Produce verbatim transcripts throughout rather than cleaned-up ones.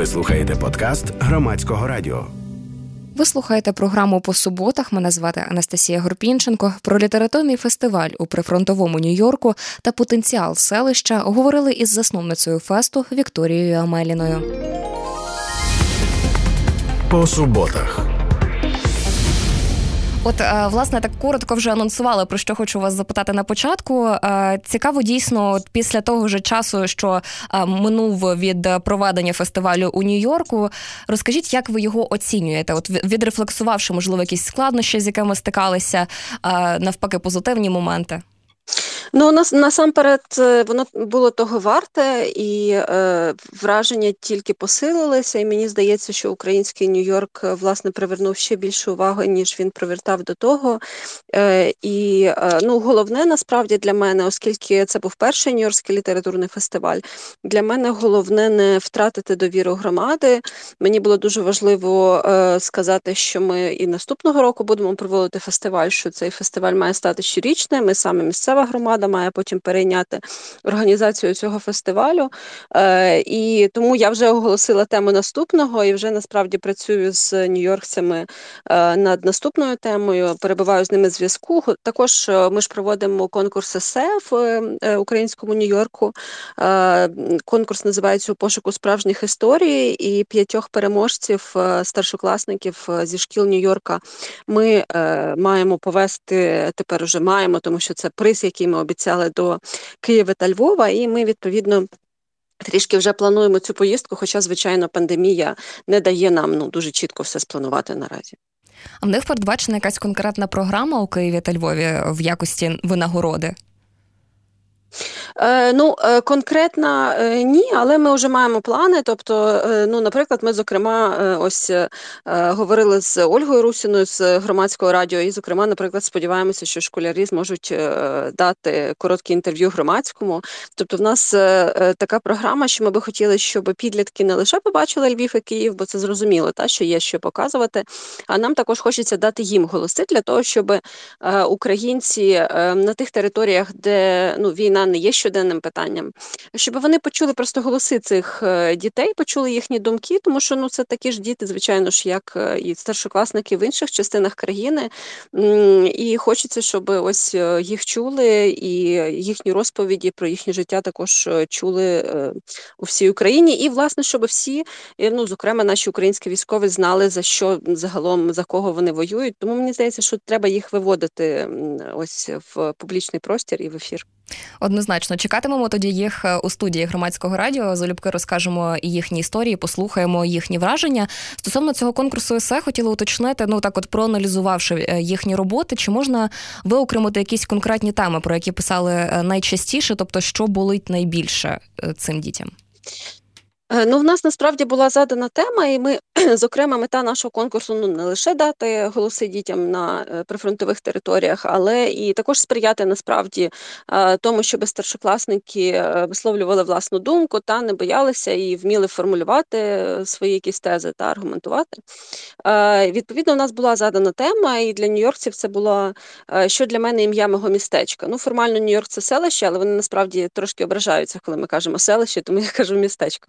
Ви слухаєте подкаст Громадського радіо. Ви слухаєте програму «По суботах». Мене звати Анастасія Горпінченко. Про літературний фестиваль у прифронтовому Нью-Йорку та потенціал селища говорили із засновницею фесту Вікторією Амеліною. По суботах. От, власне, так коротко вже анонсували, про що хочу вас запитати на початку. Цікаво дійсно, от після того ж часу, що минув від проведення фестивалю у Нью-Йорку, розкажіть, як ви його оцінюєте? От відрефлексувавши, можливо, якісь складнощі, з якими стикалися, навпаки, позитивні моменти? Ну, нас, насамперед, воно було того варте, і е, враження тільки посилилися, і мені здається, що український Нью-Йорк, власне, привернув ще більше уваги, ніж він привертав до того. Е, і, е, ну, головне, насправді, для мене, оскільки це був перший Нью-Йоркський літературний фестиваль, для мене головне не втратити довіру громади. Мені було дуже важливо е, сказати, що ми і наступного року будемо проводити фестиваль, що цей фестиваль має стати щорічним, ми саме місцева громада має потім перейняти організацію цього фестивалю. Е, і тому я вже оголосила тему наступного і вже насправді працюю з нью-йоркцями е, над наступною темою, перебуваю з ними в зв'язку. Також ми ж проводимо конкурс есе в е, українському Нью-Йорку. Е, конкурс називається «У пошуку справжніх історій», і п'ятьох переможців, е, старшокласників зі шкіл Нью-Йорка ми е, маємо повести, тепер уже маємо, тому що це приз, який ми обіцяли до Києва та Львова, і ми, відповідно, трішки вже плануємо цю поїздку, хоча, звичайно, пандемія не дає нам ну, дуже чітко все спланувати наразі. А в них передбачена якась конкретна програма у Києві та Львові в якості винагороди? Е, ну, е, конкретно е, ні, але ми вже маємо плани, тобто, е, ну, наприклад, ми, зокрема, е, ось е, говорили з Ольгою Русіною з Громадського радіо і, зокрема, наприклад, сподіваємося, що школярі зможуть е, дати коротке інтерв'ю Громадському. Тобто в нас е, така програма, що ми би хотіли, щоб підлітки не лише побачили Львів і Київ, бо це зрозуміло, та, що є що показувати, а нам також хочеться дати їм голоси для того, щоб е, українці е, на тих територіях, де ну, війна не є щоденним питанням, щоб вони почули просто голоси цих дітей, почули їхні думки, тому що ну, це такі ж діти, звичайно ж, як і старшокласники в інших частинах країни, і хочеться, щоб ось їх чули, і їхні розповіді про їхнє життя також чули у всій Україні, і, власне, щоб всі, ну, зокрема, наші українські військові знали, за що загалом, за кого вони воюють, тому мені здається, що треба їх виводити ось в публічний простір і в ефір. Однозначно. Чекатимемо тоді їх у студії Громадського радіо. Залюбки розкажемо їхні історії, послухаємо їхні враження. Стосовно цього конкурсу есе, хотіла уточнити, ну так от проаналізувавши їхні роботи, чи можна виокремити якісь конкретні теми, про які писали найчастіше, тобто що болить найбільше цим дітям? Ну, в нас насправді була задана тема, і ми, зокрема, мета нашого конкурсу ну, не лише дати голоси дітям на прифронтових територіях, але і також сприяти насправді тому, щоб старшокласники висловлювали власну думку та не боялися і вміли формулювати свої якісь тези та аргументувати. Відповідно, у нас була задана тема, і для нью-йоркців це було, що для мене ім'я мого містечка. Ну, формально Нью-Йорк – це селище, але вони насправді трошки ображаються, коли ми кажемо селище, тому я кажу містечко.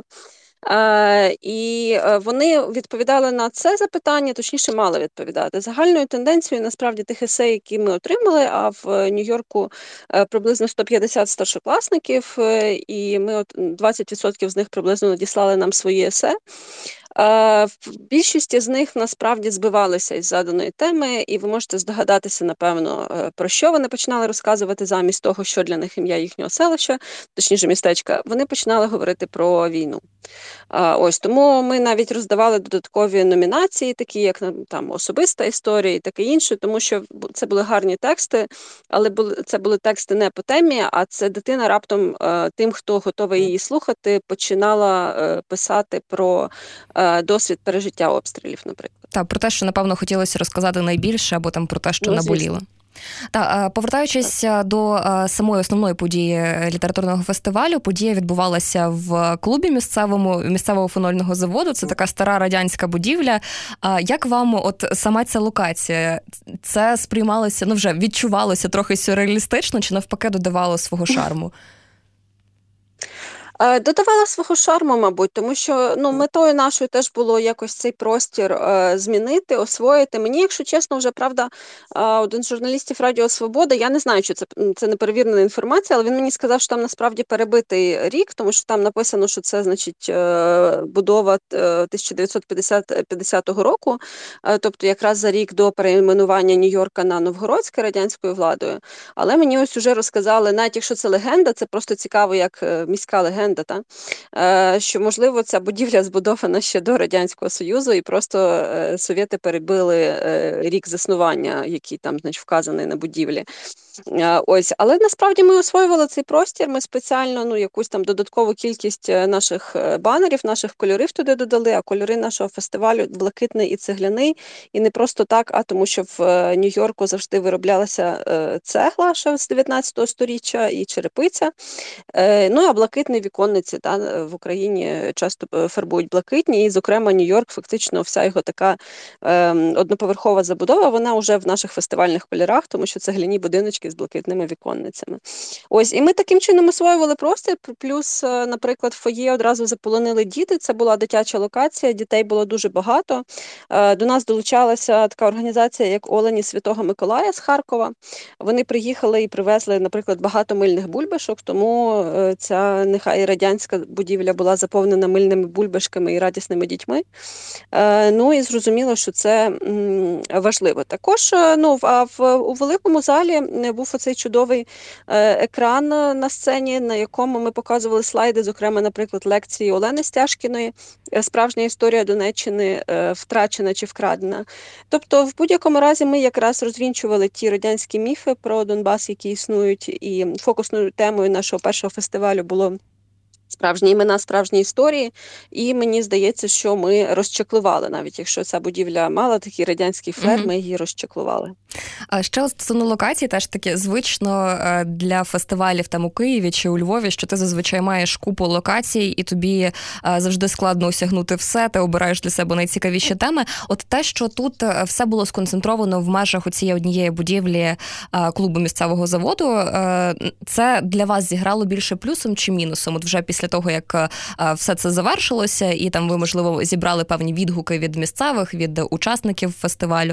Uh, і вони відповідали на це запитання, точніше мали відповідати. Загальною тенденцією, насправді, тих есей, які ми отримали, а в Нью-Йорку приблизно сто п'ятдесят старшокласників, і ми от двадцять відсотків з них приблизно надіслали нам свої есе. В більшості з них насправді збивалися із заданої теми, і ви можете здогадатися, напевно, про що вони починали розказувати замість того, що для них ім'я їхнього селища, точніше містечка, вони починали говорити про війну. Ось, тому ми навіть роздавали додаткові номінації, такі як там особиста історія і таке інше, тому що це були гарні тексти, але були, це були тексти не по темі, а це дитина раптом тим, хто готовий її слухати, починала писати про досвід пережиття обстрілів, наприклад. Так, про те, що, напевно, хотілося розказати найбільше, або там про те, що ну, наболіло. Та, повертаючись так. до самої основної події літературного фестивалю, подія відбувалася в клубі місцевому, місцевого фенольного заводу. Це така стара радянська будівля. Як вам от сама ця локація? Це сприймалося, ну вже відчувалося трохи сюрреалістично, чи навпаки додавало свого шарму? Е, Додавала свого шарму, мабуть, тому що ну, метою нашою теж було якось цей простір е, змінити, освоїти. Мені, якщо чесно, вже правда, е, один з журналістів Радіо Свобода, я не знаю, чи це, це неперевірена інформація, але він мені сказав, що там насправді перебитий рік, тому що там написано, що це, значить, е, будова е, тисяча дев'ятсот п'ятдесятого року, е, тобто якраз за рік до перейменування Нью-Йорка на Новгородське радянською владою. Але мені ось уже розказали, навіть якщо це легенда, це просто цікаво, як е, міська легенда, та? Е, що, можливо, ця будівля збудована ще до Радянського Союзу, і просто е, совєти перебили е, рік заснування, який там, значить, вказаний на будівлі. Е, ось, але насправді ми освоювали цей простір, ми спеціально ну, якусь там додаткову кількість наших банерів, наших кольорів туди додали, а кольори нашого фестивалю блакитний і цегляний, і не просто так, а тому що в е, Нью-Йорку завжди вироблялася е, цегла ще з дев'ятнадцятого сторіччя і черепиця. Е, ну, а блакитні віконниці та, в Україні часто фарбують блакитні, і, зокрема, Нью-Йорк, фактично вся його така е, одноповерхова забудова, вона вже в наших фестивальних кольорах, тому що цегляні будиночки з блакитними віконницями. Ось, і ми таким чином освоювали простір, плюс, наприклад, в фоє одразу заполонили діти, це була дитяча локація, дітей було дуже багато. Е, до нас долучалася така організація, як Олені Святого Миколая з Харкова. Вони приїхали і привезли, наприклад, багато мильних бульбашок, тому ця нехай радянська будівля була заповнена мильними бульбашками і радісними дітьми. Ну і зрозуміло, що це важливо. Також ну, а в, у великому залі був оцей чудовий екран на сцені, на якому ми показували слайди, зокрема, наприклад, лекції Олени Стяжкіної «Справжня історія Донеччини. Втрачена чи вкрадена». Тобто, в будь-якому разі ми якраз розвінчували ті радянські міфи про Донбас, які існують, і фокусною темою нашого першого фестивалю було справжні імена, справжні історії, і мені здається, що ми розчеклували, навіть якщо ця будівля мала такий радянський флер, mm-hmm. ми її розчеклували. А ще стосовно локації, теж таки звично для фестивалів там у Києві чи у Львові, що ти зазвичай маєш купу локацій, і тобі завжди складно осягнути все, ти обираєш для себе найцікавіші теми. От те, що тут все було сконцентровано в межах оцієї однієї будівлі клубу місцевого заводу, це для вас зіграло більше плюсом чи мінусом? От вже після того, як все це завершилося, і там ви, можливо, зібрали певні відгуки від місцевих, від учасників фестивалю?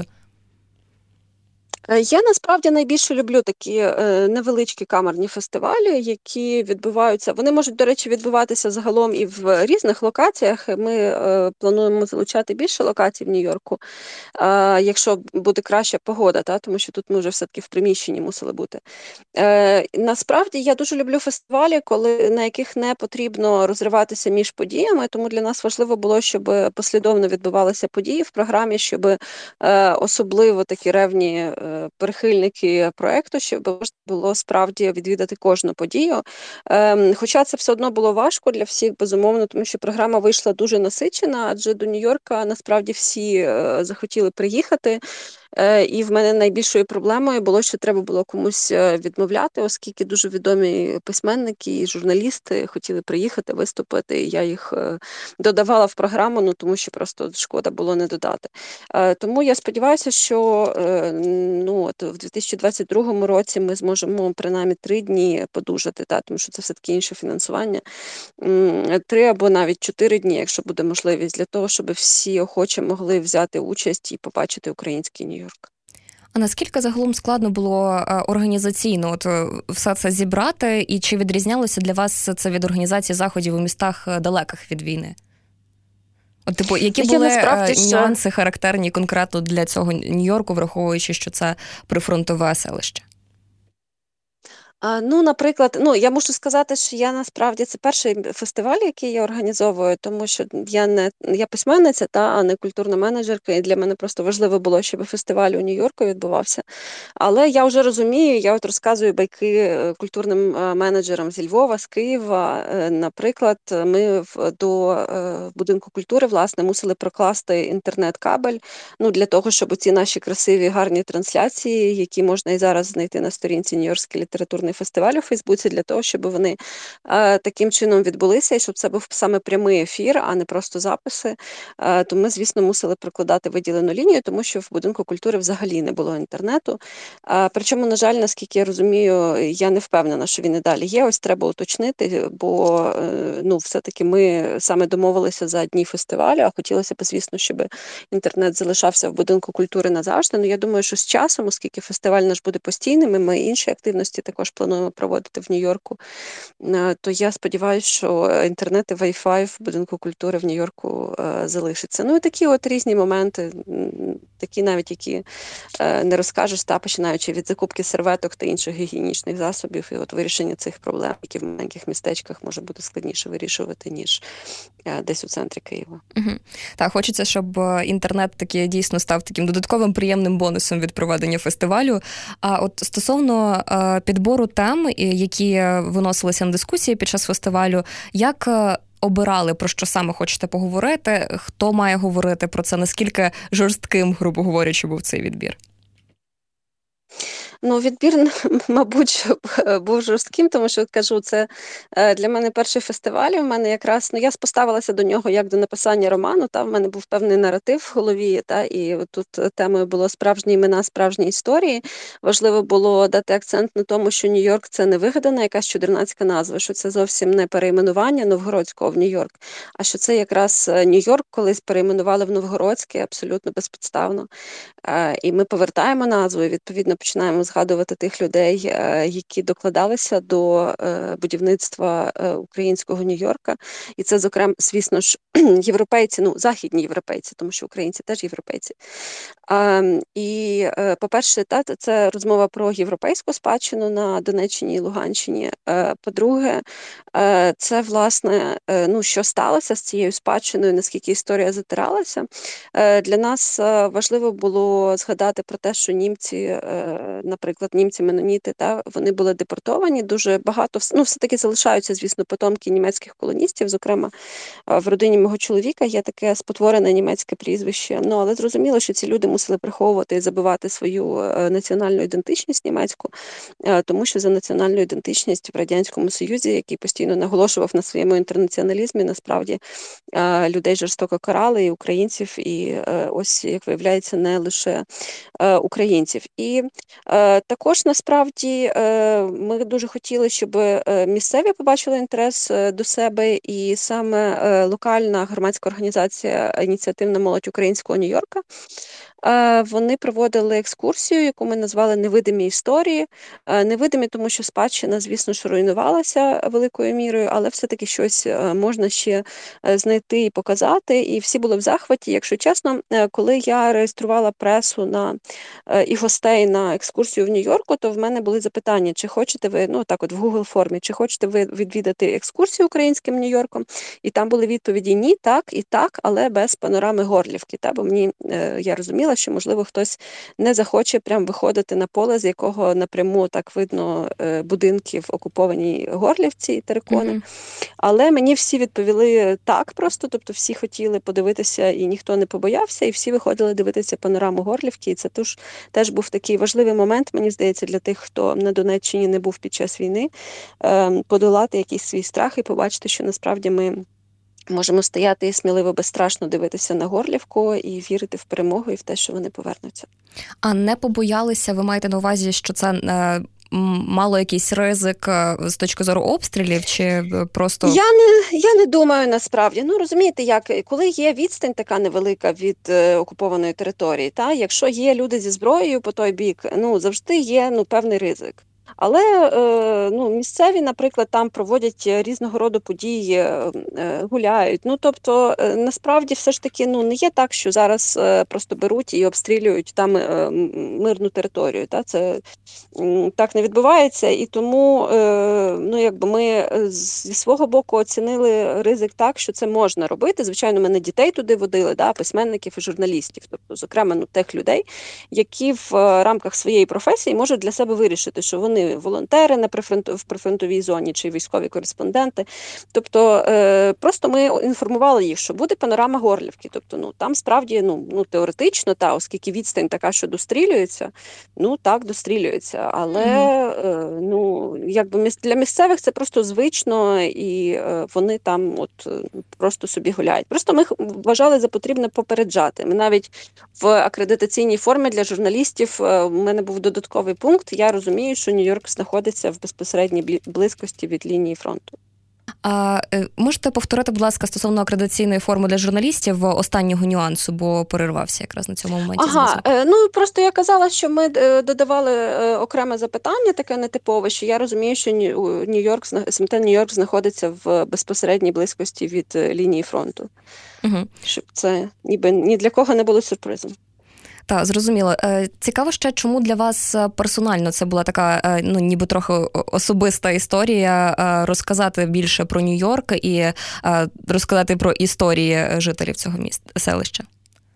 Я насправді найбільше люблю такі е, невеличкі камерні фестивалі, які відбуваються. Вони можуть, до речі, відбуватися загалом і в різних локаціях. Ми е, плануємо залучати більше локацій в Нью-Йорку, е, якщо буде краща погода, та, тому що тут ми вже все-таки в приміщенні мусили бути. Е, насправді я дуже люблю фестивалі, коли, на яких не потрібно розриватися між подіями, тому для нас важливо було, щоб послідовно відбувалися події в програмі, щоб е, особливо такі ревні е, прихильники проєкту, щоб можна було справді відвідати кожну подію. Ем, хоча це все одно було важко для всіх, безумовно, тому що програма вийшла дуже насичена, адже до Нью-Йорка насправді всі е, захотіли приїхати. І в мене найбільшою проблемою було, що треба було комусь відмовляти, оскільки дуже відомі письменники і журналісти хотіли приїхати, виступити. Я їх додавала в програму, ну тому що просто шкода було не додати. Тому я сподіваюся, що ну, от в дві тисячі двадцять другому році ми зможемо принаймні три дні подужати, та, тому що це все-таки інше фінансування. Три або навіть чотири дні, якщо буде можливість, для того, щоб всі охочі могли взяти участь і побачити український Нью-Йорк. А наскільки загалом складно було організаційно от все це зібрати, і чи відрізнялося для вас це від організації заходів у містах далеких від війни? От, типу, які Я були насправді нюанси ще... характерні конкретно для цього Нью-Йорку, враховуючи, що це прифронтове селище? Ну, наприклад, ну, я мушу сказати, що я насправді це перший фестиваль, який я організовую, тому що я не я письменниця, та, а не культурна менеджерка, і для мене просто важливо було, щоб фестиваль у Нью-Йорку відбувався. Але я вже розумію, я от розказую байки культурним менеджерам зі Львова, з Києва. Наприклад, ми до будинку культури, власне, мусили прокласти інтернет-кабель, ну, для того, щоб ці наші красиві, гарні трансляції, які можна і зараз знайти на сторінці Нью-Йоркський літературний фестивалю у Фейсбуці для того, щоб вони е, таким чином відбулися, і щоб це був саме прямий ефір, а не просто записи. Е, то ми, звісно, мусили прокладати виділену лінію, тому що в будинку культури взагалі не було інтернету. Е, причому, на жаль, наскільки я розумію, я не впевнена, що він і далі є. Ось треба уточнити, бо е, ну, все-таки ми саме домовилися за дні фестивалю, а хотілося б, звісно, щоб інтернет залишався в будинку культури назавжди. Ну, я думаю, що з часом, оскільки фестиваль наш буде постійним, і ми інші активності також плануємо проводити в Нью-Йорку, то я сподіваюся, що інтернет і Wi-Fi в будинку культури в Нью-Йорку залишиться. Ну і такі от різні моменти, такі навіть, які не розкажеш, та починаючи від закупки серветок та інших гігієнічних засобів, і от вирішення цих проблем, які в маленьких містечках може бути складніше вирішувати, ніж десь у центрі Києва. Угу. Так, хочеться, щоб інтернет таки дійсно став таким додатковим приємним бонусом від проведення фестивалю. А от стосовно підбору тем, які виносилися на дискусії під час фестивалю, як обирали, про що саме хочете поговорити, хто має говорити про це, наскільки жорстким, грубо говорячи, був цей відбір? Ну, відбір, мабуть, був жорстким, тому що, кажу, це для мене перший фестиваль, у мене якраз, ну, я поставилася до нього як до написання роману, та в мене був певний наратив в голові, та, і тут темою було справжні імена, справжні історії. Важливо було дати акцент на тому, що Нью-Йорк – це не вигадана якась чудернацька назва, що це зовсім не перейменування Новгородського в Нью-Йорк, а що це якраз Нью-Йорк колись перейменували в Новгородський абсолютно безпідставно. І ми повертаємо назву і, відповідно, починаємо згадувати тих людей, які докладалися до будівництва українського Нью-Йорка. І це, зокрема, звісно ж, європейці, ну, західні європейці, тому що українці теж європейці. І, по-перше, та, це розмова про європейську спадщину на Донеччині і Луганщині. По-друге, це, власне, ну, що сталося з цією спадщиною, наскільки історія затиралася. Для нас важливо було згадати про те, що німці, наприклад, німці-меноніти, та, вони були депортовані, дуже багато, ну, все-таки залишаються, звісно, потомки німецьких колоністів, зокрема, в родині мого чоловіка є таке спотворене німецьке прізвище, ну, але зрозуміло, що ці люди мусили приховувати і забивати свою національну ідентичність німецьку, тому що за національну ідентичність в Радянському Союзі, який постійно наголошував на своєму інтернаціоналізмі, насправді людей жорстоко карали, і українців, і ось, як виявляється, не лише українців. І також, насправді, ми дуже хотіли, щоб місцеві побачили інтерес до себе, і саме локальна громадська організація «Ініціативна молодь українського Нью-Йорка», вони проводили екскурсію, яку ми назвали «Невидимі історії». Невидимі, тому що спадщина, звісно ж, руйнувалася великою мірою, але все-таки щось можна ще знайти і показати. І всі були в захваті. Якщо чесно, коли я реєструвала пресу на, і гостей на екскурсію в Нью-Йорку, то в мене були запитання, чи хочете ви, ну так от в Google формі, чи хочете ви відвідати екскурсію українським Нью-Йорком? І там були відповіді ні, так і так, але без панорами Горлівки. Та? Бо мені, я розуміла, що, можливо, хтось не захоче прям виходити на поле, з якого напряму так видно будинки в окупованій Горлівці і терикони. Mm-hmm. Але мені всі відповіли так просто, тобто всі хотіли подивитися і ніхто не побоявся, і всі виходили дивитися панораму Горлівки. І це тож, теж був такий важливий момент, мені здається, для тих, хто на Донеччині не був під час війни, подолати якийсь свій страх і побачити, що насправді ми можемо стояти і сміливо, безстрашно дивитися на Горлівку і вірити в перемогу і в те, що вони повернуться. А не побоялися, ви маєте на увазі, що це е, мало якийсь ризик з точки зору обстрілів, чи просто... Я не, я не думаю, насправді. Ну, розумієте, як, коли є відстань така невелика від е, окупованої території, та, якщо є люди зі зброєю по той бік, ну, завжди є, ну, певний ризик. Але ну, місцеві, наприклад, там проводять різного роду події, гуляють. Ну, тобто, насправді, все ж таки, ну, не є так, що зараз просто беруть і обстрілюють там мирну територію. Та? Це так не відбувається. І тому, ну, якби ми зі свого боку оцінили ризик так, що це можна робити. Звичайно, ми не дітей туди водили, да, письменників і журналістів. Тобто, зокрема, ну, тих людей, які в рамках своєї професії можуть для себе вирішити, що вони вони волонтери на прифронт... в прифронтовій зоні чи військові кореспонденти. Тобто е, просто ми інформували їх, що буде панорама Горлівки. Тобто, ну там справді ну, ну теоретично, та оскільки відстань така, що дострілюється, ну так дострілюється. Але mm-hmm. е, ну якби для місцевих це просто звично, і е, вони там от просто собі гуляють. Просто ми вважали за потрібне попереджати. Ми навіть в акредитаційній формі для журналістів у мене був додатковий пункт. Я розумію, що Нью-Йорк знаходиться в безпосередній близькості від лінії фронту. А можете повторити, будь ласка, стосовно акредитаційної форми для журналістів останнього нюансу, бо перервався якраз на цьому моменті. Ага, е, ну просто я казала, що ми додавали е, окреме запитання, таке нетипове, що я розумію, що Нью-Йорк, ес ем те Нью-Йорк знаходиться в безпосередній близькості від лінії фронту. Угу. Щоб це ніби ні для кого не було сюрпризом. Так, зрозуміло. Цікаво ще, чому для вас персонально це була така, ну, ніби трохи особиста історія, розказати більше про Нью-Йорк і розказати про історії жителів цього міста, селища?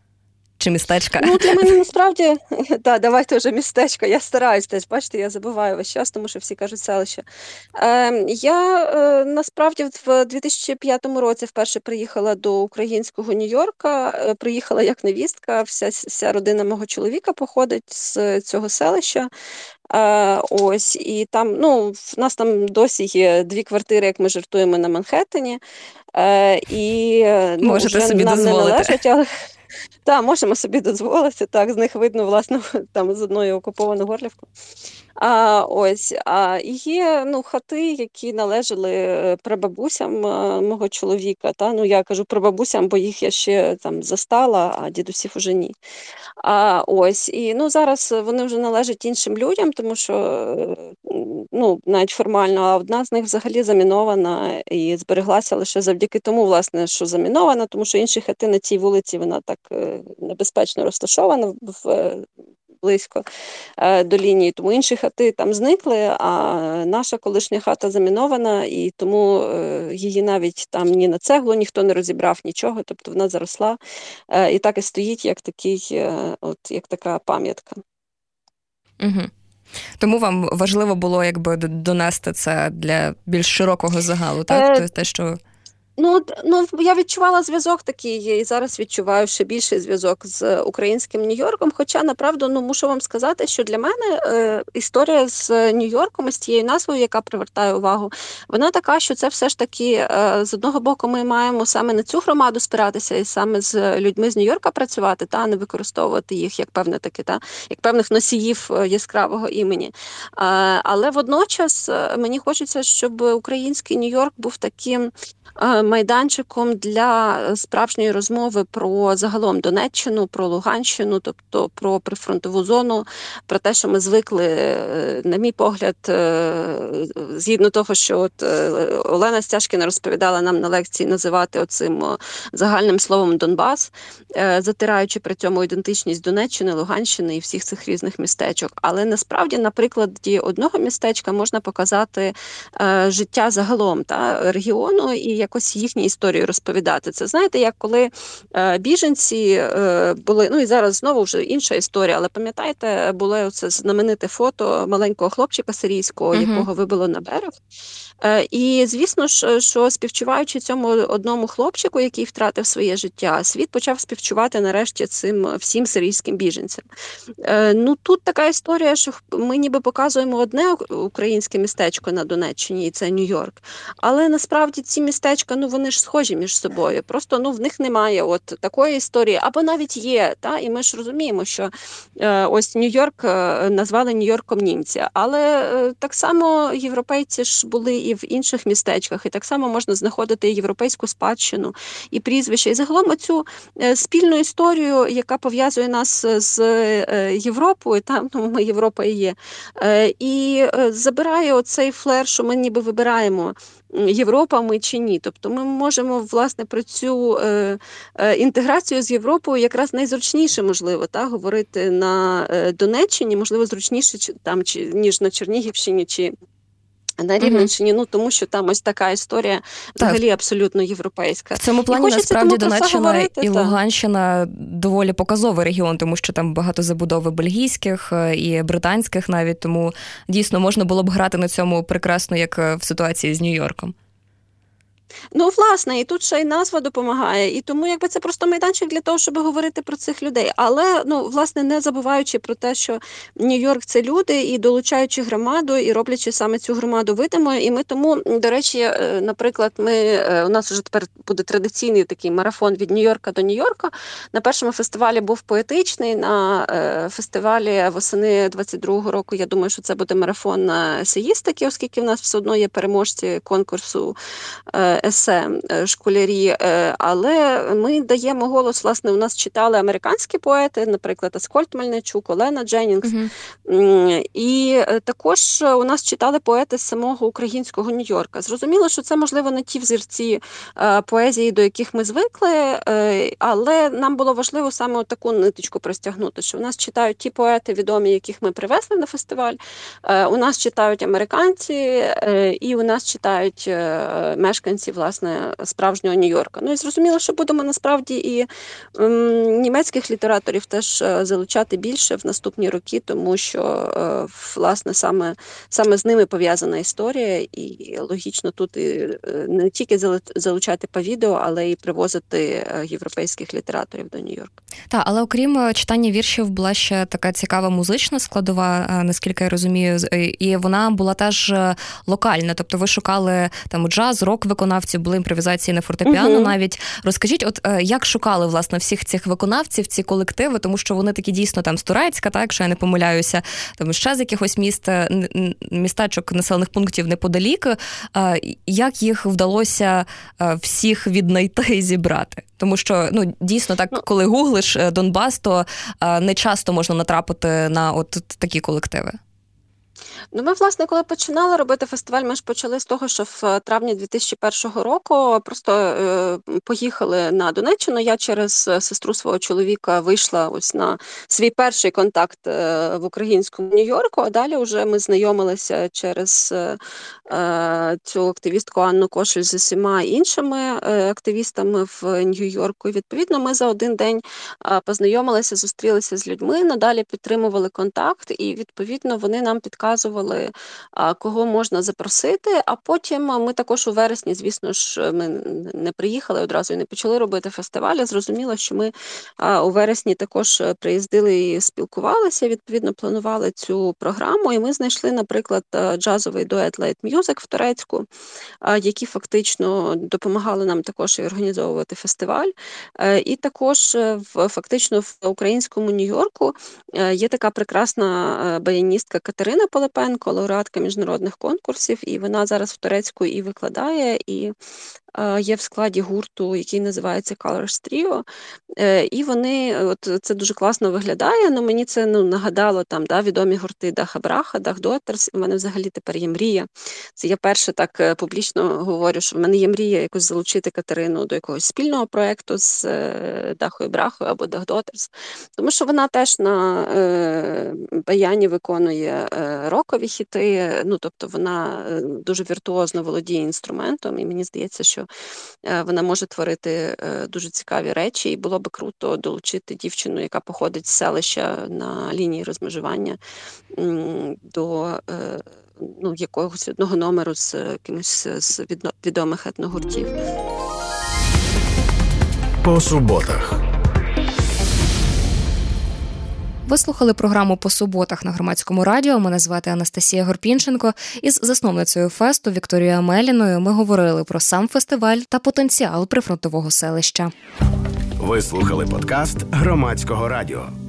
Чи містечка? Ну, для мене насправді, так, давайте вже містечко, я стараюсь теж, бачите, я забуваю весь час, тому що всі кажуть селище. Е, я е, насправді в дві тисячі п'ятому році вперше приїхала до українського Нью-Йорка, е, приїхала як невістка, вся, вся родина мого чоловіка походить з цього селища. Е, ось, і там, ну, в нас там досі є дві квартири, як ми жартуємо, на Манхеттені, е, і ну, можете вже собі нам дозволити. Не належать, але... Так, можемо собі дозволити, так, з них видно, власне, там з одної окуповану Горлівку. А ось, а є, ну, хати, які належали прабабусям мого чоловіка, та, ну, я кажу прабабусям, бо їх я ще там застала, а дідусів уже ні. А ось, і, ну, зараз вони вже належать іншим людям, тому що, ну, навіть формально, а одна з них взагалі замінована і збереглася лише завдяки тому, власне, що замінована, тому що інші хати на цій вулиці, вона так небезпечно розташована в близько е, до лінії, тому інші хати там зникли, а наша колишня хата замінована, і тому е, її навіть там ні на цеглу ніхто не розібрав, нічого, тобто вона заросла е, і так і стоїть, як такий, е, от, як така пам'ятка. Угу. Тому вам важливо було якби донести це для більш широкого загалу, так? Е... Те, що... Ну, ну, я відчувала зв'язок такий, і зараз відчуваю ще більший зв'язок з українським Нью-Йорком, хоча, направду, ну, мушу вам сказати, що для мене е, історія з Нью-Йорком, з тією назвою, яка привертає увагу, вона така, що це все ж таки, е, з одного боку, ми маємо саме на цю громаду спиратися і саме з людьми з Нью-Йорка працювати, та, не використовувати їх як певне таке, та, як певних носіїв яскравого імені. Е, але водночас мені хочеться, щоб український Нью-Йорк був таким майданчиком для справжньої розмови про загалом Донеччину, про Луганщину, тобто про прифронтову зону, про те, що ми звикли, на мій погляд, згідно того, що от Олена Стяжкіна розповідала нам на лекції, називати оцим загальним словом Донбас, затираючи при цьому ідентичність Донеччини, Луганщини і всіх цих різних містечок. Але насправді на прикладі одного містечка можна показати життя загалом та регіону і якось їхню історію розповідати. Це, знаєте, як коли е, біженці е, були, ну і зараз знову вже інша історія, але пам'ятаєте, було оце знамените фото маленького хлопчика сирійського, uh-huh. якого вибило на берег. Е, і, звісно ж, що співчуваючи цьому одному хлопчику, який втратив своє життя, світ почав співчувати нарешті цим всім сирійським біженцям. Е, ну, тут така історія, що ми ніби показуємо одне українське містечко на Донеччині, і це Нью-Йорк, але насправді ці містечка, ну, вони ж схожі між собою. Просто, ну, в них немає от такої історії, або навіть є, та, і ми ж розуміємо, що е, ось Нью-Йорк е, назвали Нью-Йорком німця, але е, так само європейці ж були і в інших містечках, і так само можна знаходити європейську спадщину, і прізвища, і загалом оцю е, спільну історію, яка пов'язує нас з е, Європою, там, ну, ми Європа і є, е, і е, забирає оцей флер, що ми ніби вибираємо, Європа ми чи ні. Тобто ми можемо, власне, про цю е, е, інтеграцію з Європою якраз найзручніше, можливо, та, говорити на е, Донеччині, можливо, зручніше там, чи, ніж на Чернігівщині чи на Рівненщині, угу. ну, тому що там ось така історія взагалі так. абсолютно європейська. В цьому плані, насправді, Донеччина і Луганщина доволі показовий регіон, тому що там багато забудови бельгійських і британських навіть, тому дійсно можна було б грати на цьому прекрасно, як в ситуації з Нью-Йорком. Ну, власне, і тут ще й назва допомагає, і тому якби це просто майданчик для того, щоб говорити про цих людей. Але, ну, власне, не забуваючи про те, що Нью-Йорк – це люди, і долучаючи громаду, і роблячи саме цю громаду видимою. І ми тому, до речі, наприклад, ми, у нас вже тепер буде традиційний такий марафон від Нью-Йорка до Нью-Йорка. На першому фестивалі був поетичний, на фестивалі восени двадцять другого року, я думаю, що це буде марафон есеїстики, оскільки в нас все одно є переможці конкурсу есе школярі, але ми даємо голос, власне, у нас читали американські поети, наприклад, Аскольд Мельничук, Олена Дженнінгс, uh-huh. і також у нас читали поети з самого українського Нью-Йорка. Зрозуміло, що це, можливо, не ті взірці поезії, до яких ми звикли, але нам було важливо саме таку ниточку простягнути, що у нас читають ті поети відомі, яких ми привезли на фестиваль, у нас читають американці, і у нас читають мешканці, власне, справжнього Нью-Йорка. Ну і зрозуміло, що будемо насправді і м, німецьких літераторів теж залучати більше в наступні роки, тому що, е, власне, саме, саме з ними пов'язана історія, і логічно тут і не тільки залучати по відео, але й привозити європейських літераторів до Нью-Йорка. Так, але окрім читання віршів була ще така цікава музична складова, наскільки я розумію, і вона була теж локальна, тобто ви шукали там джаз, рок-виконавців, були імпровізації на фортепіано uh-huh. навіть. Розкажіть, от як шукали, власне, всіх цих виконавців, ці колективи, тому що вони такі дійсно там з Турецька, так, якщо я не помиляюся, там ще з якихось міст, містечок, населених пунктів неподалік. Як їх вдалося всіх віднайти і зібрати? Тому що, ну, дійсно, так, коли гуглиш Донбас, то не часто можна натрапити на от такі колективи. Ну, ми, власне, коли починали робити фестиваль, ми ж почали з того, що в травні дві тисячі першого року просто е, поїхали на Донеччину. Я через сестру свого чоловіка вийшла ось на свій перший контакт е, в українському Нью-Йорку, а далі вже ми знайомилися через е, цю активістку Анну Кошель з усіма іншими е, активістами в Нью-Йорку. І, відповідно, ми за один день е, познайомилися, зустрілися з людьми, надалі підтримували контакт, і, відповідно, вони нам підказували, кого можна запросити, а потім ми також у вересні, звісно ж, ми не приїхали одразу і не почали робити фестиваль, а зрозуміло, що ми у вересні також приїздили і спілкувалися, відповідно планували цю програму, і ми знайшли, наприклад, джазовий дует Late Music в Турецьку, які фактично допомагали нам також і організовувати фестиваль. І також фактично в українському Нью-Йорку є така прекрасна баяністка Катерина Полипенко, лауреатка міжнародних конкурсів, і вона зараз в Турецьку і викладає, і е, є в складі гурту, який називається Colors Trio, е, і вони, от це дуже класно виглядає, ну мені це ну, нагадало там, да, відомі гурти Даха Браха, Дах Дотерс, і в мене взагалі тепер є мрія. Це я перше так публічно говорю, що в мене є мрія якось залучити Катерину до якогось спільного проєкту з е, Дахою Брахою або Дах Дотерс, тому що вона теж на е, баяні виконує е, рокові хіти, ну, тобто вона дуже віртуозно володіє інструментом, і мені здається, що вона може творити дуже цікаві речі, і було би круто долучити дівчину, яка походить з селища на лінії розмежування до ну, якогось одного номеру з кимось з відомих етногуртів. По суботах. Ви слухали програму «По суботах» на Громадському радіо. Мене звати Анастасія Горпінченко. Із засновницею фесту Вікторією Амеліною ми говорили про сам фестиваль та потенціал прифронтового селища. Ви слухали подкаст Громадського радіо.